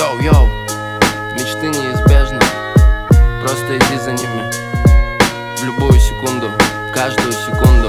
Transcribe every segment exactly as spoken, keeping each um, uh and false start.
Йоу-йоу, мечты неизбежны, просто иди за ними в любую секунду, каждую секунду.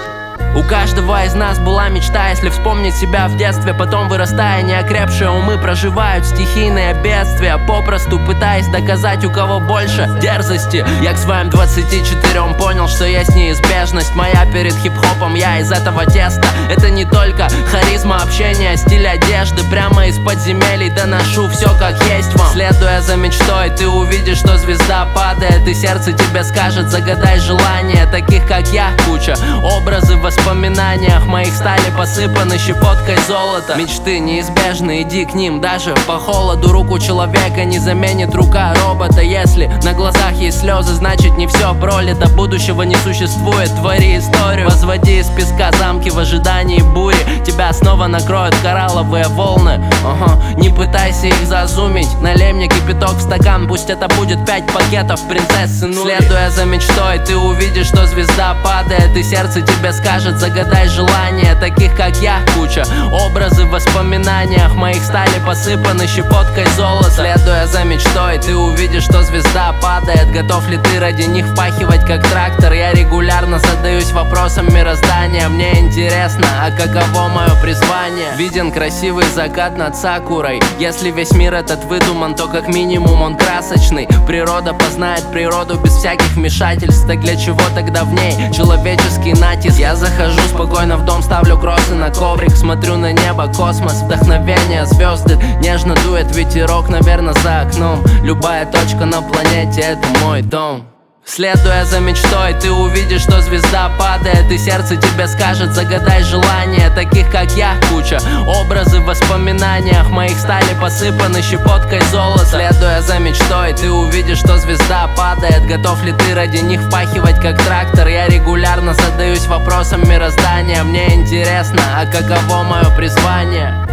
У каждого из нас была мечта, если вспомнить себя в детстве. Потом, вырастая, неокрепшие умы проживают стихийные бедствия, попросту пытаясь доказать, у кого больше дерзости. Я к своим двадцати четырем понял, что есть неизбежность моя перед хип-хопом, я из этого теста. Это не только харизма, общение, стиль одежды. Прямо из подземелий доношу все как есть вам. Следуя за мечтой, ты увидишь, что звезда падает, и сердце тебе скажет: загадай желание. Таких как я куча, образы в воспоминаниях моих стали посыпаны щепоткой золота. Мечты неизбежны, иди к ним даже по холоду. Руку человека не заменит рука робота. Если на глазах есть слезы, значит не все пролито. Будущего не существует, твори историю. Возводи из песка замки в ожидании бури. Тебя снова накроют коралловые волны. Ага. Не пытайся их зазумить, налей мне кипяток в стакан, пусть это будет пять пакетов принцессы Нури. Следуя за мечтой, ты увидишь, что звезда падает, и сердце тебе скажет: загадай желание. Таких как я куча, образы в воспоминаниях моих стали посыпаны щепоткой золота. Следуя за мечтой, ты увидишь, что звезда падает. Готов ли ты ради них впахивать как трактор? Я регулярно задаюсь вопросом мироздания. Мне интересно, а каково мое призвание? Виден красивый закат над Сакурой. Если весь мир этот выдуман, то как минимум он красочный. Природа познает природу без всяких вмешательств. Так для чего тогда в ней человеческий натиск? Я захожу спокойно в дом, ставлю кроссы на коврик, смотрю на небо, космос, вдохновение, звезды. Нежно дует ветерок, наверное, за окном. Любая точка на планете — это мой дом. Следуя за мечтой, ты увидишь, что звезда падает, и сердце тебе скажет: загадай желание. Таких как я куча, образы в воспоминаниях моих стали посыпаны щепоткой золота. Следуя за мечтой, ты увидишь, что звезда падает. Готов ли ты ради них впахивать как трактор? Я регулярно задаюсь вопросом мироздания. Мне интересно, а каково мое призвание?